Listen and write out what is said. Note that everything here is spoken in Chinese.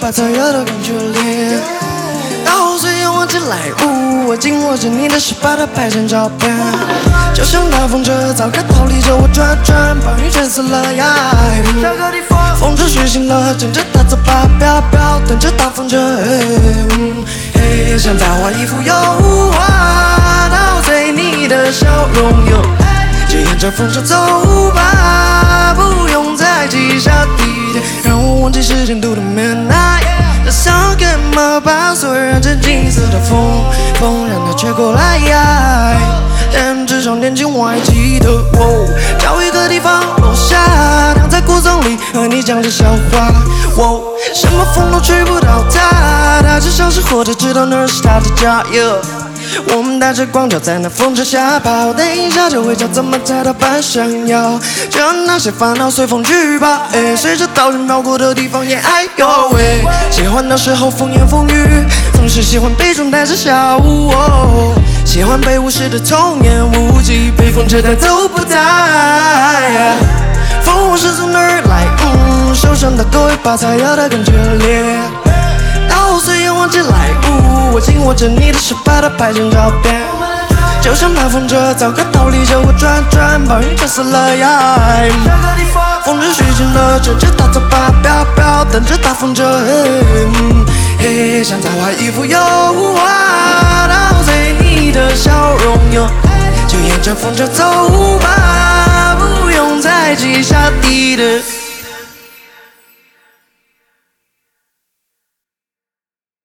把早有的感觉练。到岁月忘记来无我紧握着你的手，把它拍成照片。就像大风车早该逃离着我转转，暴雨全死了呀。风车睡醒了，跟着它走吧，飘飘，等着大风车。像大花衣服又滑，陶醉你的笑容哟。就沿着风车走吧，不用再记下地点，让我忘记时间度的 midnight。那想干嘛把所有染成金色的风让它吹过来呀。但至少年轻我还记得，找一个地方落下，躺在古松里和你讲着笑话。什么风都吹不到它，它至少是活着，知道那儿是它的家。我们带着光脚在那风车下跑，等一下就会找怎么踩到半山腰，就让那些烦恼随风去吧。随着刀刃飘过的地方也哎呦喂。喜欢的时候风言风语，总是喜欢被状带着笑。喜欢被无视的童言无忌，被风车带走不带。风我是从哪儿来？手上的狗尾巴草咬的更剧烈。到岁月忘记来无我紧握着你的手，把它拍成照片。就像大风车早该逃离着我转转，暴雨全死了呀。风筝睡醒了，跟着它走吧，飘飘，等着大风车。像在花衣服又滑，陶醉你的笑容哟。就沿着风车走吧，不用再记下地的。